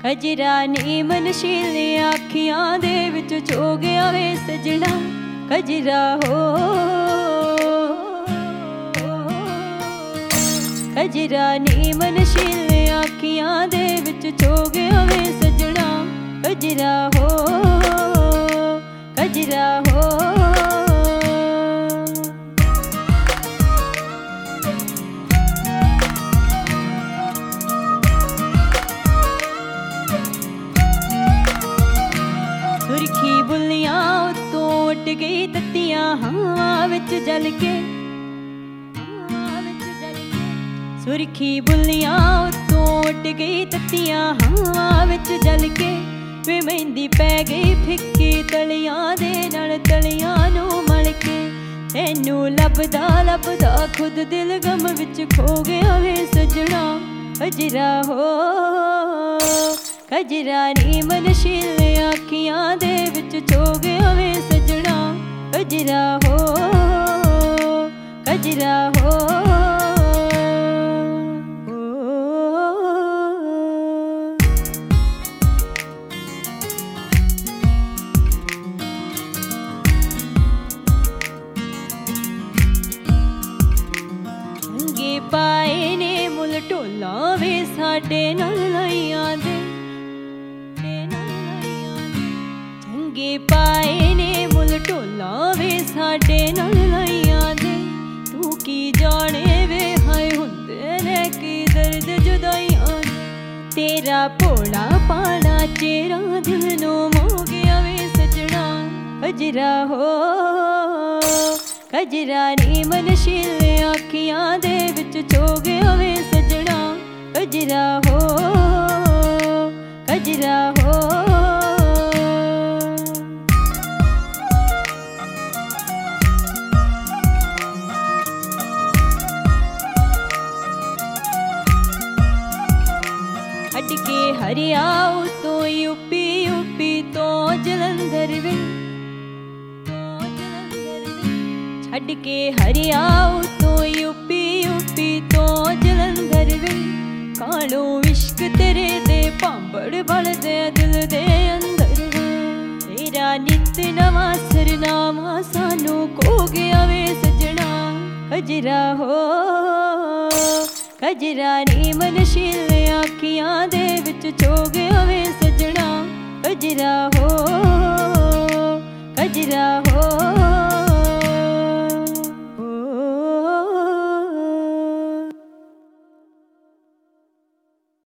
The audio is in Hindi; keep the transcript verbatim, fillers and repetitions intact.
कजरा नी मनशीले आखियां दे विच छो गया वे सजना कजरा हो। कजरा नी मनशीले आखियां दे विच छो गया वे सजना कजरा हो कजरा हो। सुरखी बुलियां उत्तों उठ गई तत्तियां हवा विच जल के सुरखी बुलियां उत्तों उठ गई तत्तियां हवा विच जल के वे मेहंदी पै गई फिक्की तलियां दे नाल तलियां नू मल के तैनू लभदा लभदा खुद दिल गम विच खो गया वे सजना कजरा हो। कजरा नी मनशीले आखियां दे विच छो गया वे सजना कजरा हो कजरा हो। चंगे पाए ने मुल ढोला वे साडे नाल लाइयां दे चंगे पाए ने मुल ढोला वे साडे नाल लाइयां दे तू की जाने वे हाय हुंदे ने की दर्द जुदाइयां तेरा भोला पाना चेहरा दिल नू मोह गया वे सजना कजरा हो। कजरा नी मनशीले आखियां दे विच छो गया वे सजना कजरा हो कजरा हो। छड्ड के हरियाऊ तो यूपी यूपी तो जलंधर वे छड्ड के हरियाऊ तो यूपी यूपी तो जलंधर वे कालो इश्क तेरे दे भांबड़ बलदे दिल दे अंदर तेरा नित नवा सरनामा सानू खो गया वे सजना कजरा हो। कजरा नी मनशीले आखियां दे विच छो गया वे सजना कजरा हो कजरा हो।